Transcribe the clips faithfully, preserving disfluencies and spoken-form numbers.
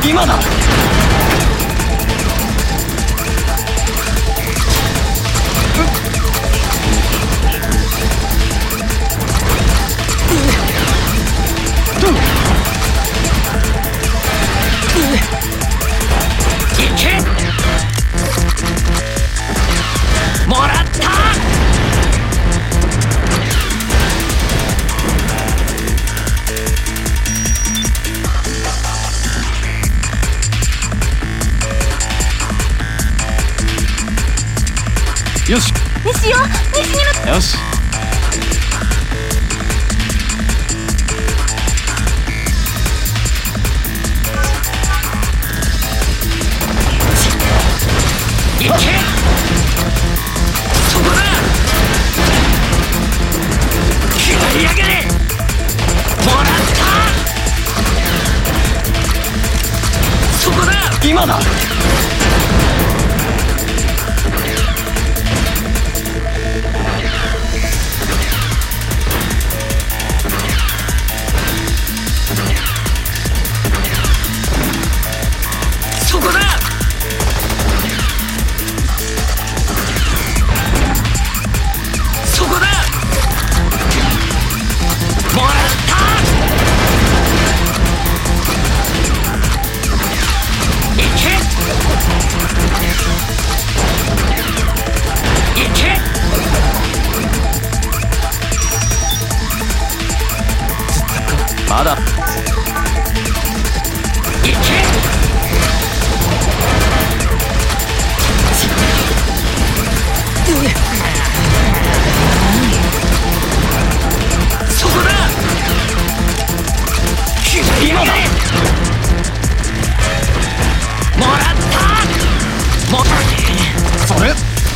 今だ。もらった。よし。 西よ、西に向。 よし。 いけ。そこだ。切り上げれ。もらった。そこだ。 今だ。 そこだ。そこだ。もらった。いけ。いけ。 まだ。 いけ。そこだ。 今だ。 もらった。もそれ。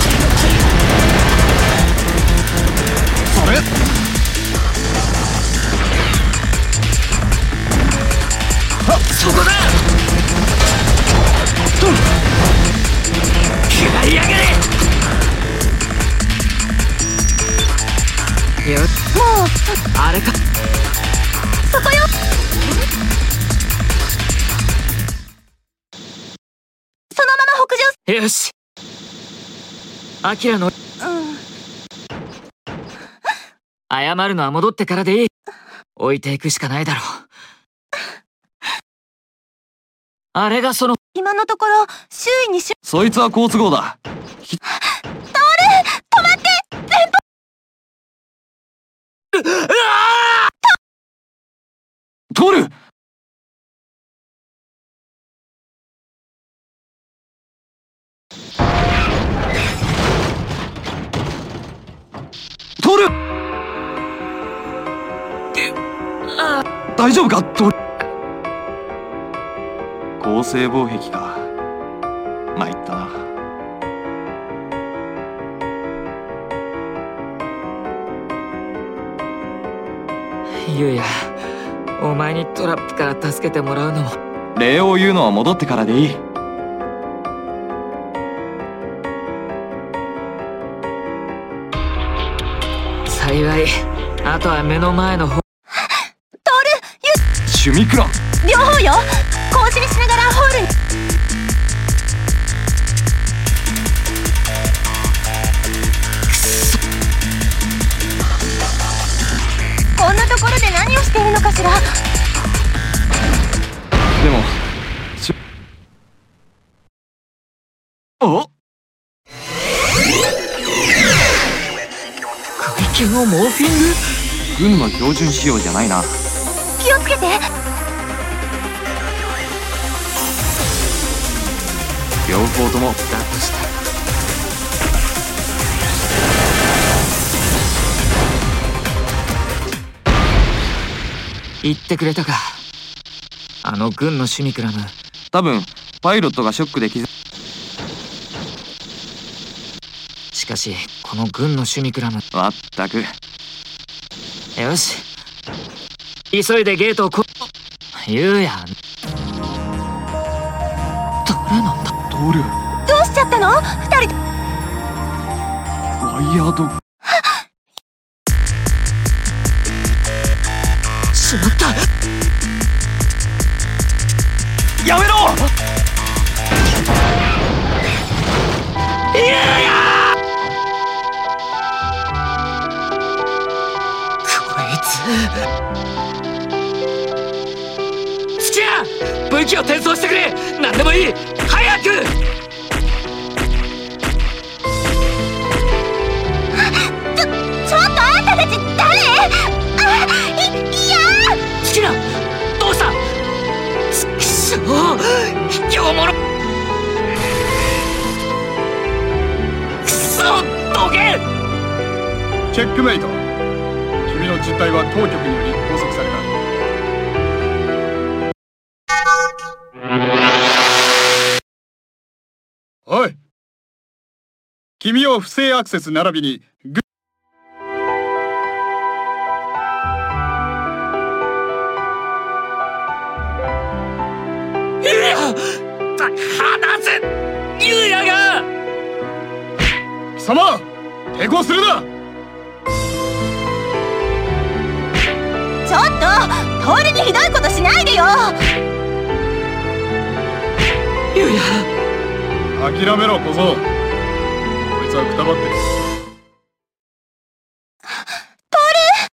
それ。 そこだ。切り上げれ。 もうあれか。 そこよ。そのまま北上。 よし。アキラのうん。 謝るのは戻ってからでいい。置いていくしかないだろう。あれがその。 今のところ周囲にしゅ。 そいつは好都合だ。 トール、止まって。前方。 うわトル。トル。大丈夫かトル。構成防壁か。参ったな。 ゆうや、お前にトラップから助けてもらうのも。 礼を言うのは戻ってからでいい。 幸い、あとは目の前の方。 トール、 シュミクラン。 ゆ両方よ。格子にしながらホールに。こんなところで何をしているのかしら。 でもしお首剣をモーフィング。 軍の標準仕様じゃないな。 気をつけて。 両方ともだとしたら言ってくれたか、あの軍のシュミクラム。 多分パイロットがショックで傷。 しかしこの軍のシュミクラム。 まったく。 よし、急いでゲートをこ。言うや。誰なんだ。 トール。 どうしちゃったの二人。 ワイヤード。 しまった。 やめろ。 いやいやこいつ土屋、武器を転送してくれ。何でもいい、早く。 ちょ、ちょっとあんたたち誰？あ、い、いやー。 土屋、どうした？くそー、卑怯者。くそ、どけ。 チェックメイト。君の実態は当局により拘束された。おい、君を不正アクセス並びにグいや、離せ、ユウヤが。 貴様、抵抗するな。 ちょっとトールにひどいことしないでよ。 ユウヤ、 諦めろ小僧。こいつはくたばってる。 トール。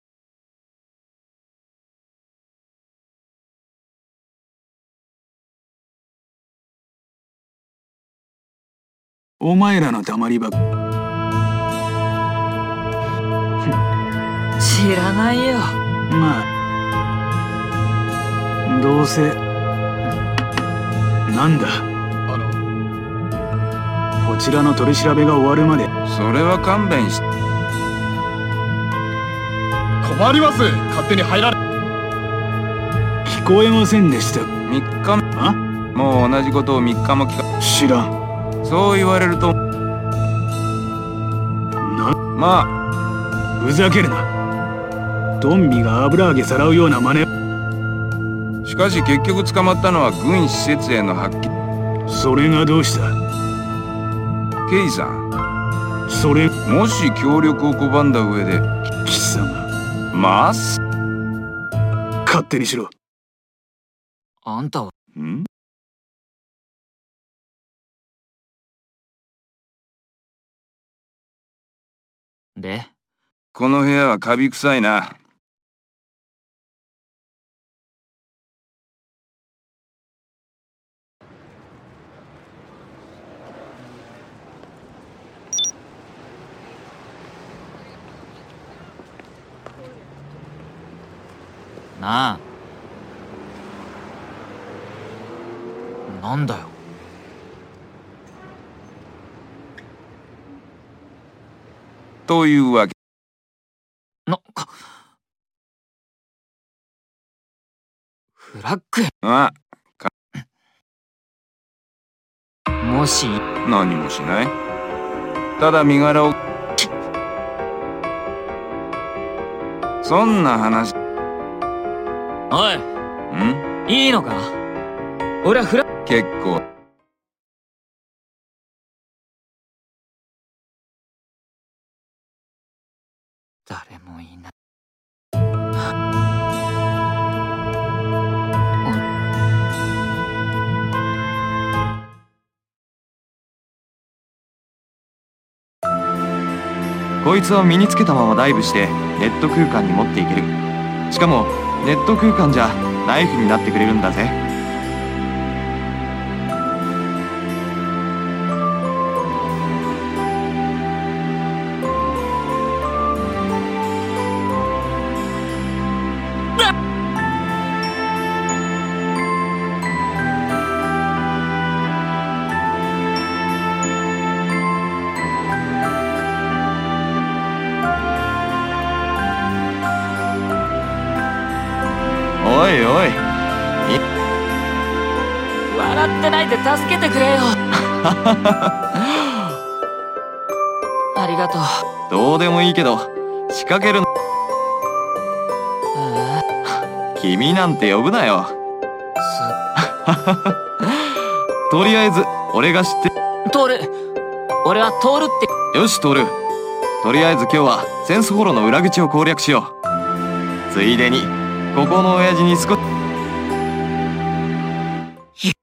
お前らの黙り場。 知らないよ。 まあどうせ。なんだ、 あのこちらの取り調べが終わるまで。 それは勘弁し。 困ります。勝手に入られ。 聞こえませんでした。 みっかめ。 あ、 もう同じことをみっかも聞か。 知らん。 そう言われると。 な、 まふざけるな。トンビが油揚げさらうような真似。 あしかし結局捕まったのは軍施設への発揮。 それがどうした？ ケイさん、 それもし協力を拒んだ上で。 貴様、 まっす。 勝手にしろ。 あんたはん？ で、 この部屋はカビ臭いな。 なあ、なんだよ。 というわけ。 な、フラッグ。 あ、 もし何もしない。ただ身柄を。そんな話。 おい、 ん？ いいのか？俺はフラ結構。 誰もいない。 こいつは身につけたままダイブしてネット空間に持っていける。しかもネット空間じゃナイフになってくれるんだぜ。おいおい、 笑ってないで助けてくれよ。ありがとう。 どうでもいいけど仕掛けるの。 ああ、 君なんて呼ぶなよ。とりあえず俺が知って。 トール、俺はトールって。 よしトール、とりあえず今日はセンスホロの裏口を攻略しよう。ついでにここの親父に少し。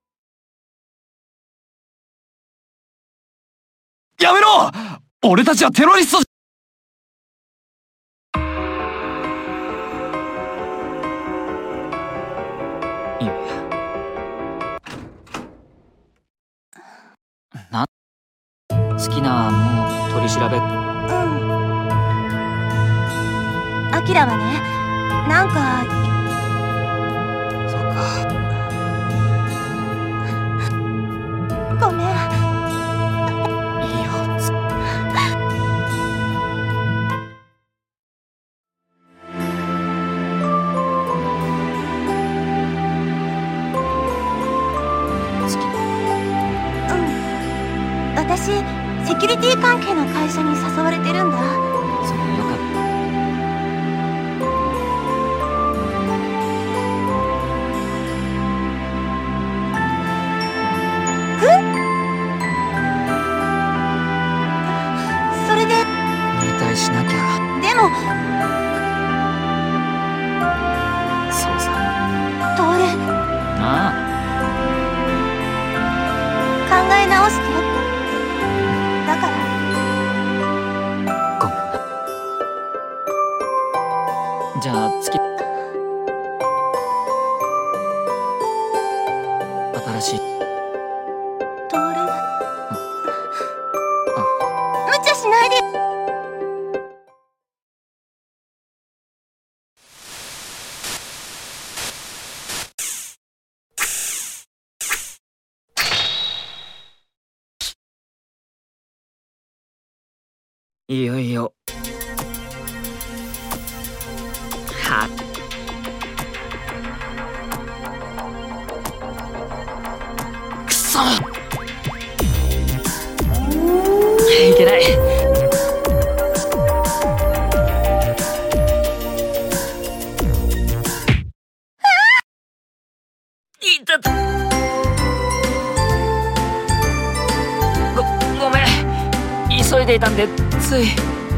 やめろ！俺たちはテロリスト。 いやいや。な、好きなもう取り調べ。 うん。アキラはね、なんか。 そうか。 ごめん。 いいよ。つ好き。 うん。私、セキュリティ関係の会社に誘われてるんだ。 それよかった。 それで、 入隊しなきゃ。 でも、 そうさ。 トール、 なあ。 考え直して。だから、 ごめんな。じゃあ月。新しい。 トール。無茶しないで。 いよいよ。は。くそ。いけない。いたた。ご、ごめん。急いでいたんで、つい。 い、いい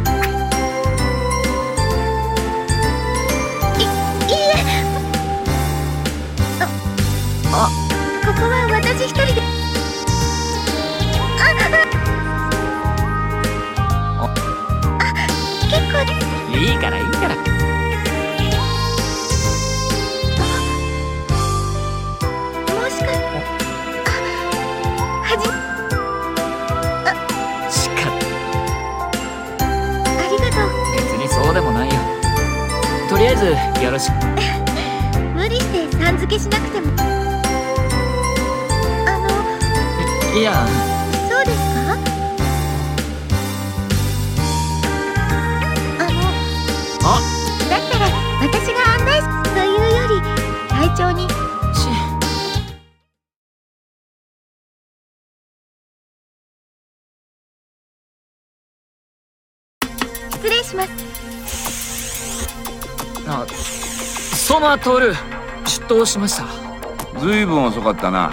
え。あ、ここは私一人で。あ、あ、結構です。 いいからいいから。 もしかして。あ、はじ。 しかありがとう。 別にそうでもないよ。とりあえずよろしく。 無理してさん付けしなくても。あの、 いや、 そうですか？あの、 あ、 だったら私が案内すというより隊長に。 し、 失礼します。 あ、ソマトル出頭しました。 ずいぶん遅かったな。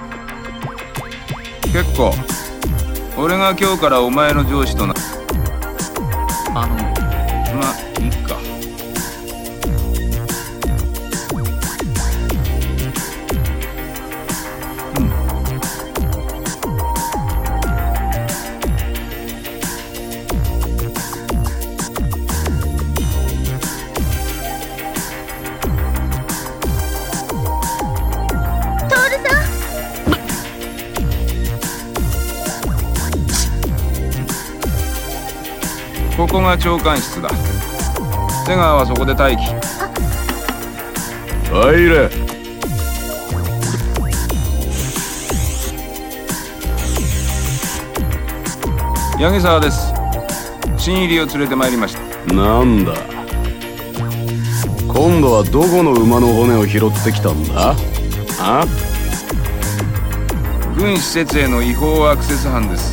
結構俺が今日からお前の上司とな。 あの、 ま、いっか。 トールさん。 ここが長官室だ。瀬川はそこで待機。入れ。八木沢です。新入りを連れてまいりました。 なんだ、今度はどこの馬の骨を拾ってきたんだ？あ？ 軍施設への違法アクセス犯です。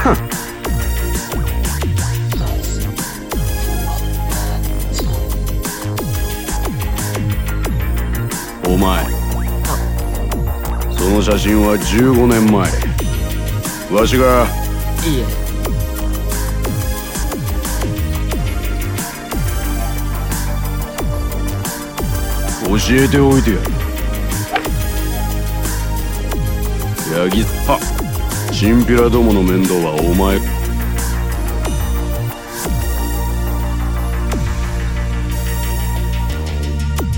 お前、その写真はじゅうごねんまえ、わしが。 いいえ。 教えておいてやる。八木はチンピラどもの面倒はお前。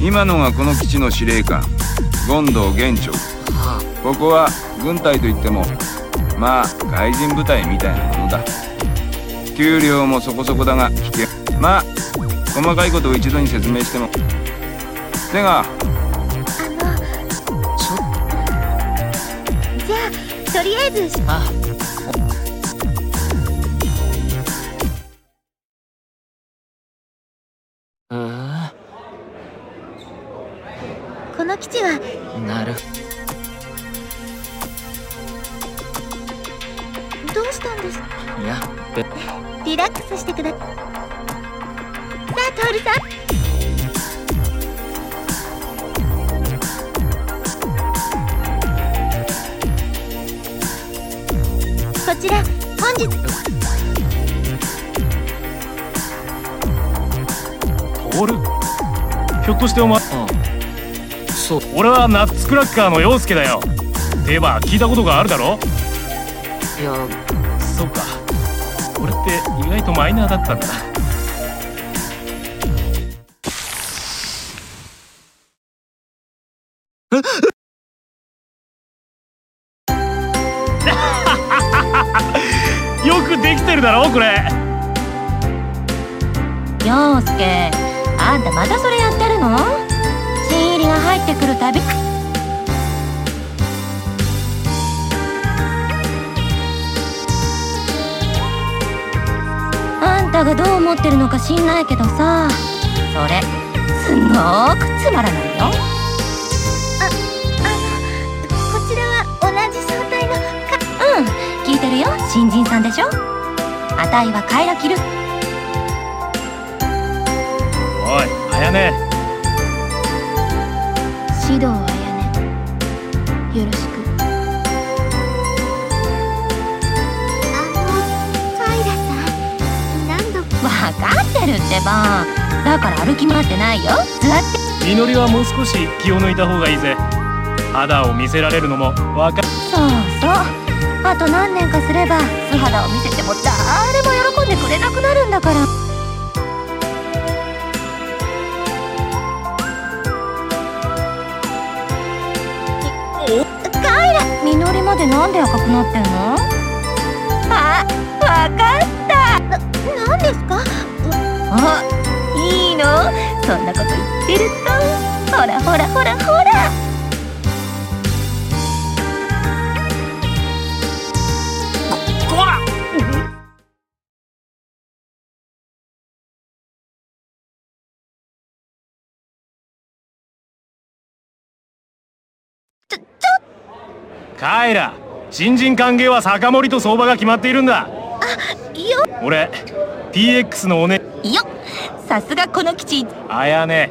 今のがこの基地の司令官権藤元長。ここは軍隊といってもまあ外人部隊みたいなものだ。給料もそこそこだが危険。まあ細かいことを一度に説明しても。セガ、 あのちょじゃあとりあえずあうーこの基地はなる。 どうしたんですか？ いやべリラックスしてください。さあトールさん、こちら本日トール、ひょっとしてお前。 うんそう。 俺はナッツクラッカーの陽介だよ。って言えば聞いたことがあるだろ。 いやそうか、俺って意外とマイナーだったんだな。よくできてるだろこれ。 陽介、あんたまたそれやってるの？新入りが入ってくるたびあんたがどう思ってるのか知んないけどさ、それすごーくつまらないよ。あ、あのこちらは同じ総体のか。うん、聞いてるよ。新人さんでしょ。あたいはカイラキル。 おい、あやね。 指導あやね、よろしく。あのカイラさん、何度わかってるってば。だから歩き回ってないよ。座って。 みのりはもう少し気を抜いた方がいいぜ。肌を見せられるのもわか。 そうそう、あと何年かすれば素肌を見せても誰も喜んでくれなくなるんだから。カイラ、みのりまでなんで赤くなってんの？あ、わかった。な、なんですか？あ、いいの？そんなこと言ってると、ほらほらほらほら。 こらカイラ、新人歓迎は酒盛りと相場が決まっているんだ。 いいよ俺 ティーエックス のおね。 いいよ、さすがこの基地。 あやね。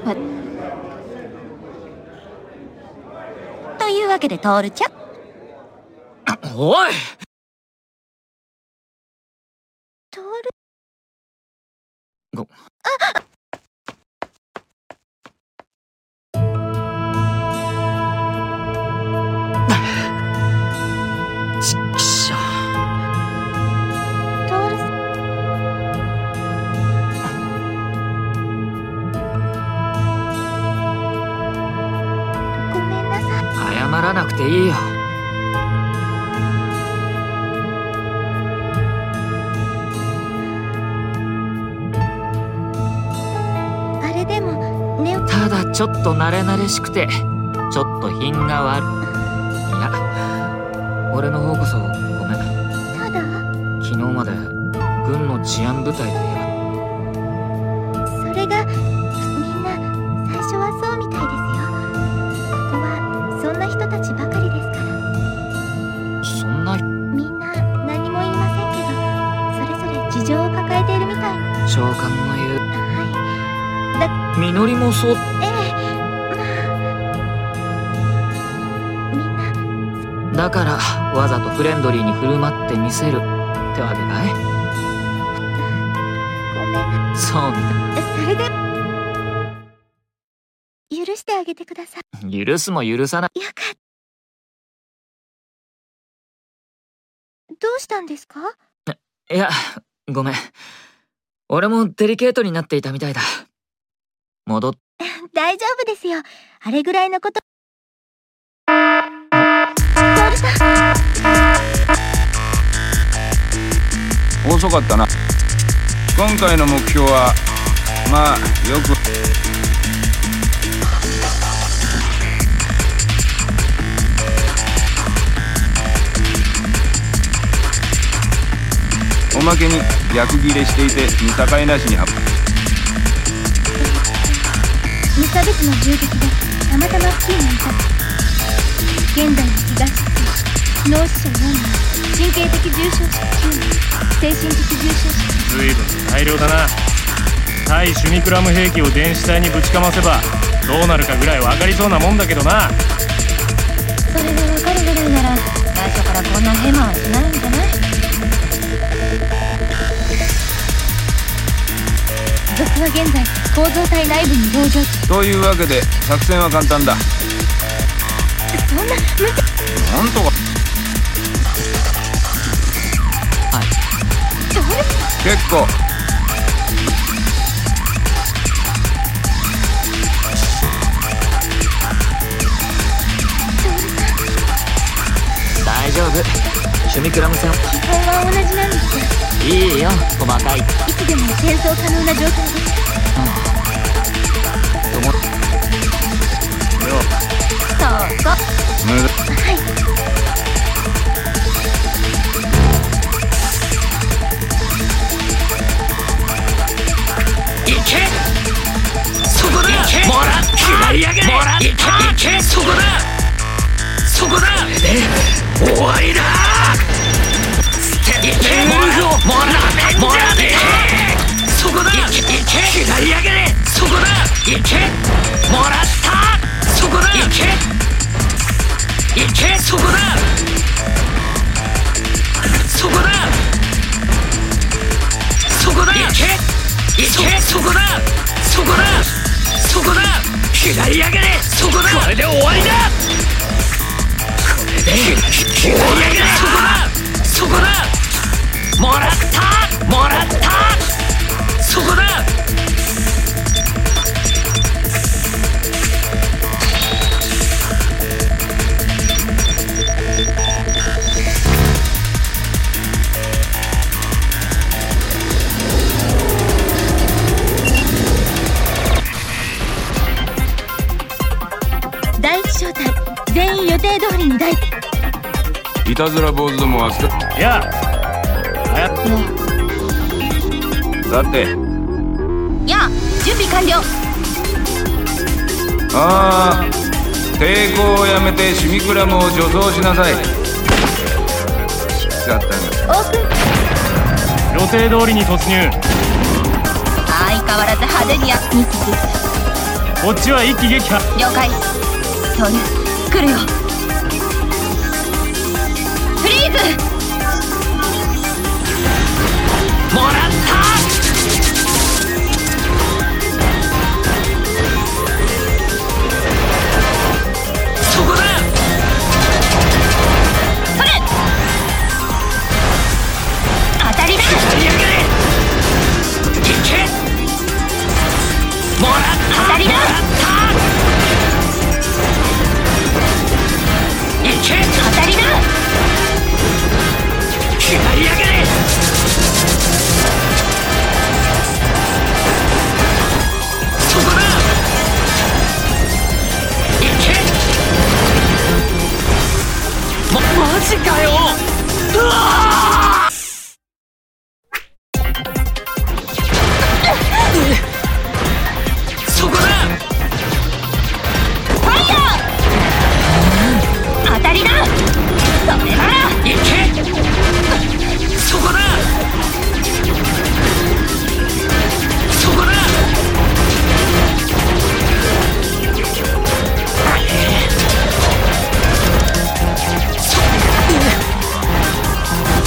というわけでトールちゃん、 おいトール、 ごちっきしょ。 トールさん、ごめんなさい。 謝らなくていいよ。 あれでもね。 ただちょっと慣れ慣れしくてちょっと品が悪い。いや俺の方こそごめん。 ただ昨日まで軍の治安部隊といえそれがみんな最初はそうみたいですよ。ここはそんな人たちばかりですから。 ばそんなみんな何も言いませんけど、それぞれ事情を抱えているみたい。 長官の言うはい、だみのりもそう。 ええ、まあみんなだからわざとフレンドリーに振る舞ってみせるってわけかい。 ごめんな。 そうみそれで許してあげてください。 たい。許すも許さない。 よかった。どうしたんですか？ いやごめん、俺もデリケートになっていたみたいだ。戻っ大丈夫ですよ。あれぐらいのこと。 遅かったな。今回の目標はまあよくおまけに逆ギレしていて見境なしに無差別の銃撃でたまたま付近にいた。現在の東地区脳死者よん名、神経的重傷者きゅう名、精神的重傷者。 随分大量だな。対シュミクラム兵器を電子体にぶちかませばどうなるかぐらい分かりそうなもんだけどな。 それが分かるぐらいなら最初からこんなヘマはしないんじゃない？賊は現在構造体内部に籠城。 というわけで作戦は簡単だ。 そんな無茶。 なんとか結構大丈夫。シュミクラムさん、 基本は同じなんですが、 いいよ細かい。 いつでも戦争可能な状態です。 ともそうそう。 無駄。 はい。 いけ、そこだ。もらった。左上げ。もらった。いけ、いけ、そこだ。そこだ。で終わりだ。いけ、もらった。もらった。もらった。そこだ。いけ、いけ、左上げ。そこだ。いけ、もらった。そこだ。いけ、いけ、そこだ。そこだ。そこだ。いけ、いけ、そこだ。そこだ。そこだ。左上げ。そこだ。これで終わりだ。これで左上げ。そこだ。そこだ。もらった。もらった。そこだ。 第一小隊全員予定通りに大。 いたずら坊主どもは捨て。 いやあやっさて、 やあ、準備完了。 ああ抵抗をやめてシュミクラムを助走しなさい。きつかったがオープン。 予定通りに突入。 相変わらず派手にやミスです。 こっちは一気撃破。 了解。投入来るよ。フリーズ。 もらった。そこだ。 それ。当たりだ。 左上げ。いけ。もらった。 当たりだ。 もらった。いけ。 当たりだ。 左上げ。そこだ。いけ。ま、マジかよ。うわー。そこだ。 ファイヤー。当たりだ。それだ。 いけ。そこだ。そこだ。そ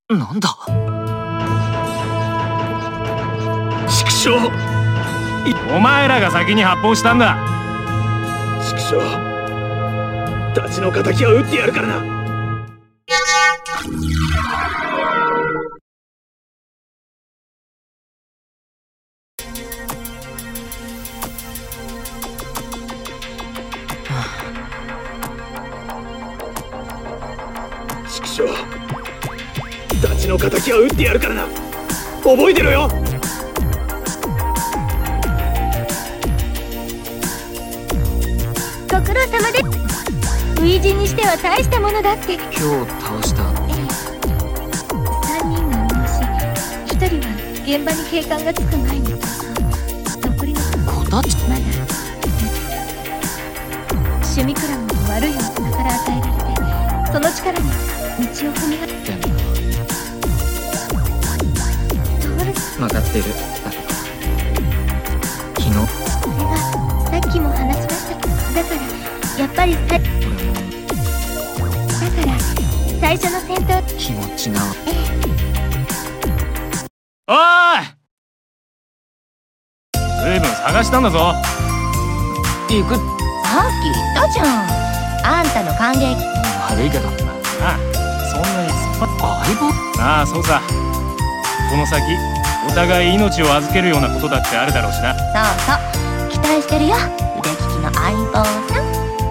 なんだ。 畜生。 お前らが先に発砲したんだ。 畜生。ダチの敵は撃ってやるからな。畜生。ダチの敵は撃ってやるからな。覚えてろよ。 ご苦労様です。初陣にしては大したものだって。 今日倒した。 さんにんが脳死、ひとりは現場に警官がつく前に逃走。残りのこたつまだシュミクラムも悪い大人から与えられて、その力に道を踏み外してでもトールさん、 分かってる。だけど昨日それはさっきも話しましたけど、だからやっぱりさだから最初の戦闘、 気持ちが。 ええ、 おーい、ずいぶん探したんだぞ。 行く。 さっき言ったじゃん。あんたの歓迎。 悪いけど。 ああ、そんなに突っ張っ相棒。 ああ、そうさ。この先お互い命を預けるようなことだってあるだろうしな。 そうそう、期待してるよ、腕利きの相棒さん。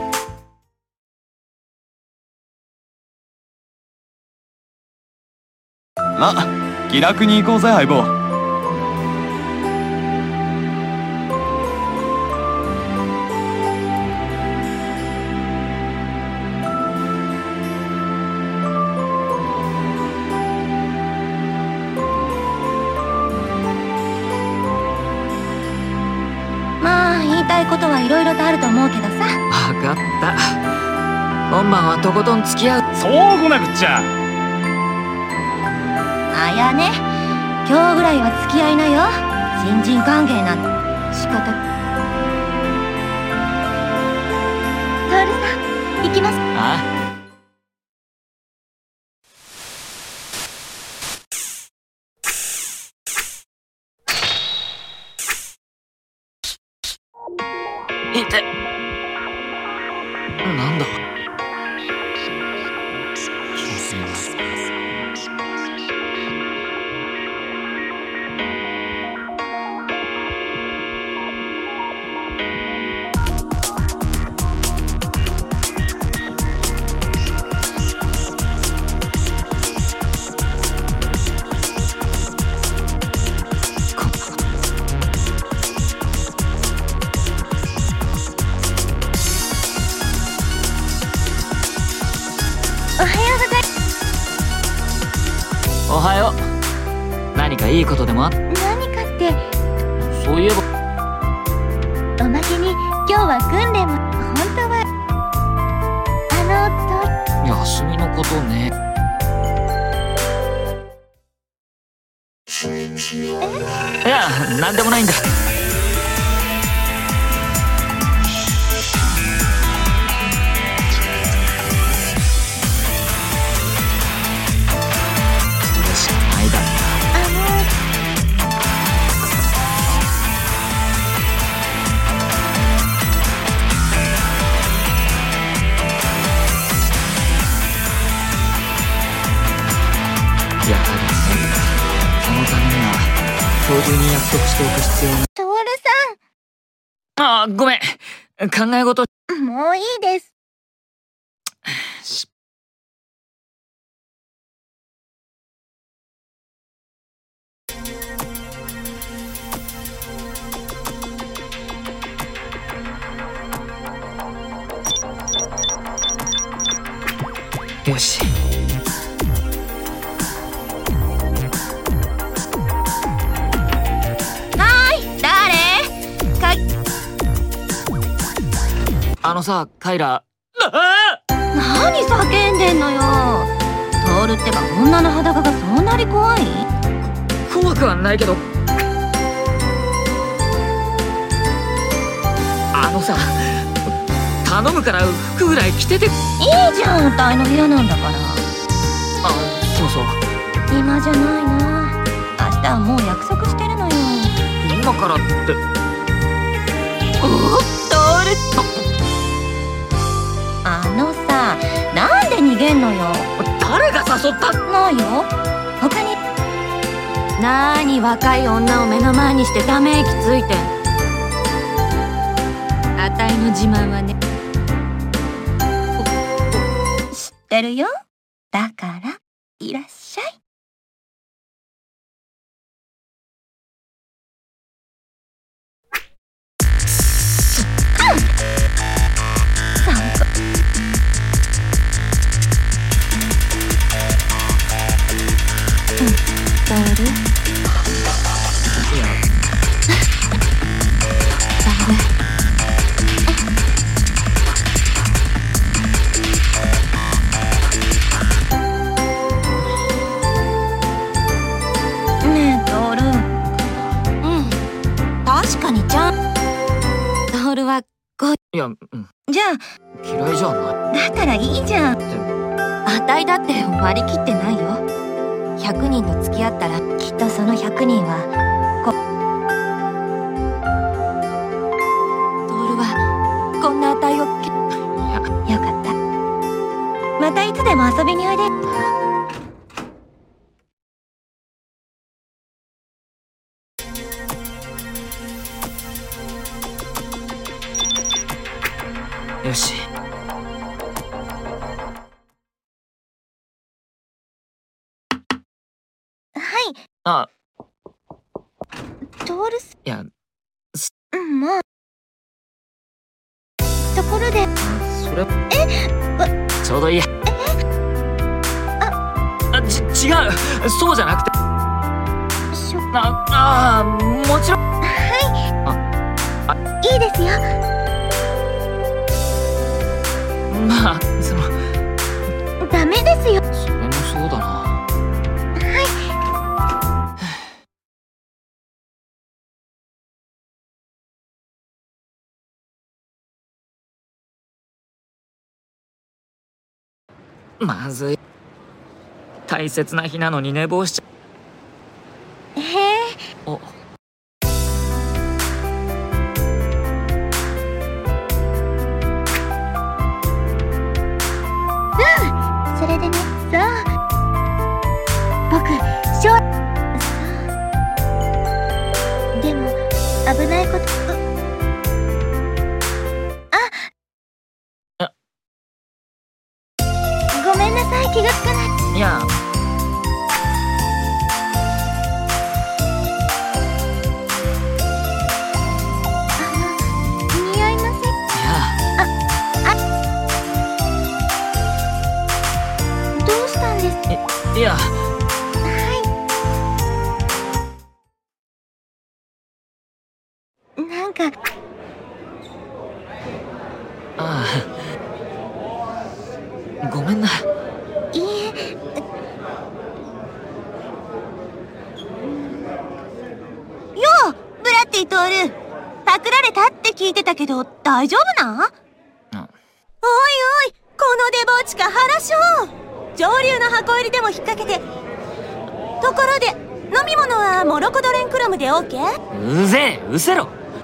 ま、気楽に行こうぜ相棒。 まあ言いたいことはいろいろとあると思うけどさ。 分かった。今晩はとことん付き合う。 そうこなくっちゃ。 あやね、今日ぐらいは付き合いなよ。新人歓迎なんて仕方。トールさん、行きます。 あいて。なんだ。 おはようございおはよう。何かいいことでもあっ。 何かって、 そういえばおまけに今日は訓練も本当はあの休みのことね。いや、なんでもないんだ。やはりね、そのためには今日中に約束しておく必要が。 トールああ、ごめん。考え事。 さん、もういいです。 しよし。あのさ、カイラ。 何叫んでんのよ。トールってば女の裸がそんなに怖い？ 怖くはないけど。あのさ、頼むから服ぐらい着てて。いいじゃん、あんたの部屋なんだから。 あ、そうそう。 今じゃないな。明日はもう約束してるのよ。 今からって。 おっとるあのさ、なんで逃げんのよ。 誰が誘ったのよ。他になーに若い女を目の前にしてため息ついて。あたいの自慢はね、知ってるよ。だからいらっしゃい。トール、いやダメ。ねえトール。うん、確かにちゃん。トールはこう。 いや、うん、 じゃあ嫌いじゃない。 だったらいいじゃん。あたいだって割り切ってないよ。ひゃくにんと付き合ったらきっとそのひゃくにんはこトールはこんなあたいをけ。いや、よかった。またいつでも遊びにおいで。 よし。あ、 トールス。 いや、 うん、まあ。ところで、 それえわちょうどいいや。 ああ、ち、違う、そうじゃなくて。 しょあ、ああ、もちろん。 はいあ、あ、 いいですよ。 まあ、そのダメですよ。 それもそうだな。まずい。大切な日なのに寝坊しちゃへえ。 お。 うん、それでね、そう。僕、しょう。でも危ないこと。あ。ごめんなさい、気がつかない。 いや。いや、 はい。なんか。 ああ、ごめんな。 いいえ。よう、ブラッディトール。パクられたって聞いてたけど大丈夫なん？うん、おいおい、このデボーチか腹しょう。上流の箱入りでも引っ掛けて。ところで飲み物はモロコドレンクラムで オーケー？ うぜえ、うせろ。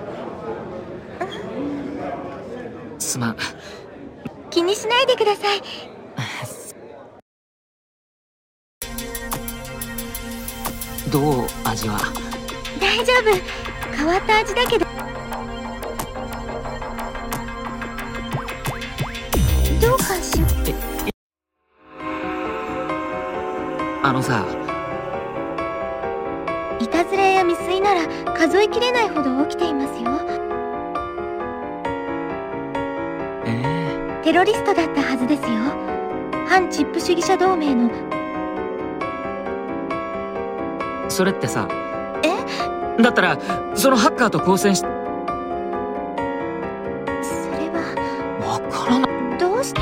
すまん。 気にしないでください。 どう味は？ 大丈夫、変わった味だけど。どうかしよ。 あのさ、 いたずらや未遂なら数えきれないほど起きていますよ。 えー、 テロリストだったはずですよ。反チップ主義者同盟の。 それってさ、 え？ だったらそのハッカーと交戦し。それはわからない。 どうして？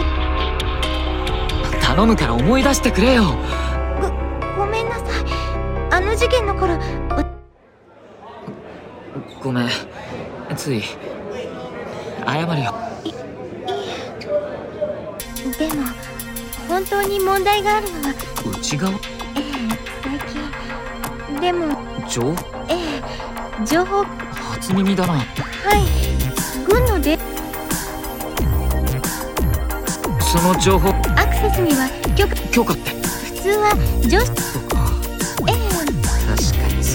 頼むから思い出してくれよ。 ご、ごめんなさい。あの事件の頃。 ごめん、つい謝るよ。 い、いえ。でも本当に問題があるのは。 内側？ ええ。 でも情ええ情報初耳だな。 はい軍のでその情報アクセスには許可許可って普通は上司そうか。 ええ確かにそう。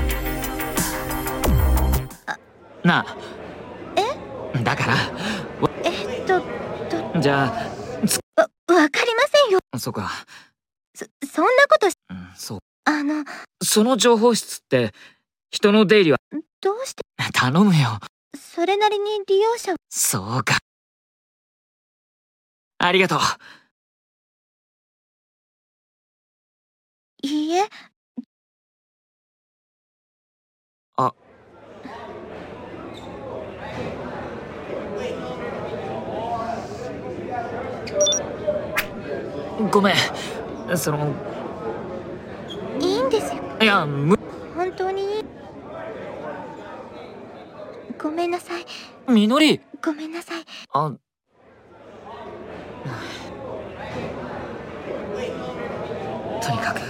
なあえだからえっととじゃわわかりませんよ。 あそうか。 そそんなことしうんそう。 あのその情報室って人の出入りはどうして頼むよ。 それなりに利用者そうか。ありがとう。 いいえあごめん。そのいいんですよ。 いやむ本当にいい。ごめんなさいみのりごめんなさい。 あとにかく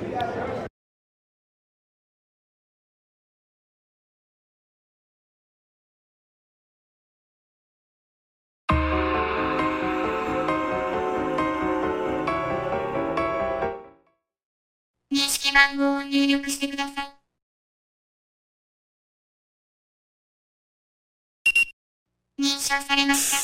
認識番号を入力してください。認証されました。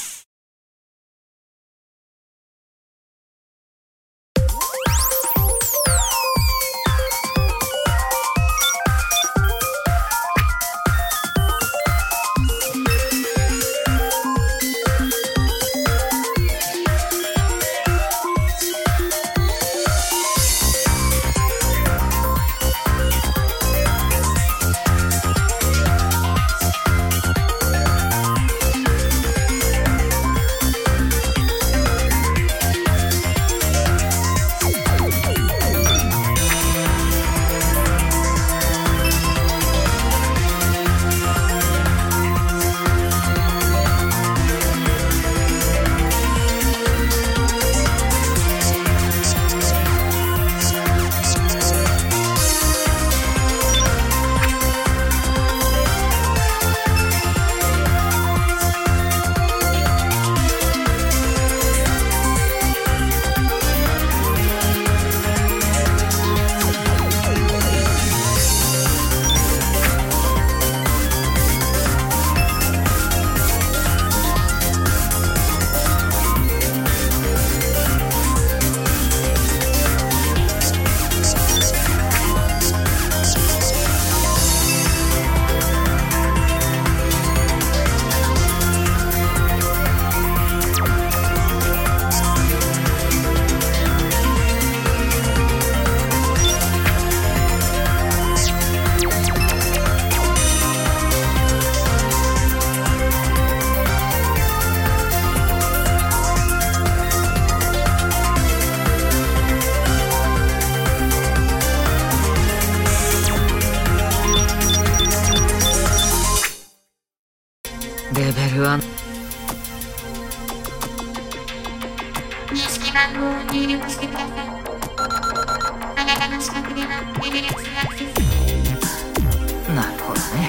レベルワン。 認識番号を入力してください。あなたの近くではレベルツーアクセス。 なるほどね。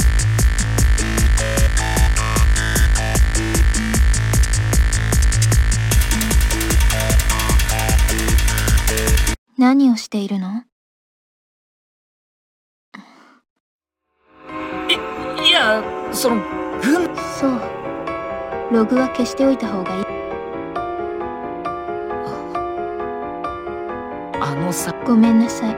何をしているの？ いいやその軍そうログは消しておいた方がいい。 あのさごめんなさい。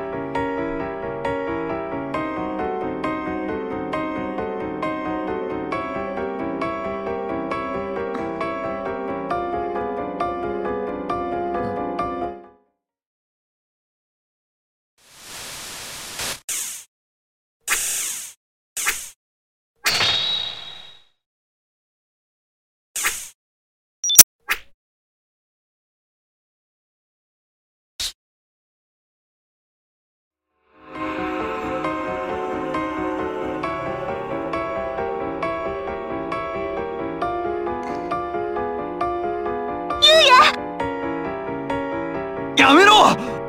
やめろ！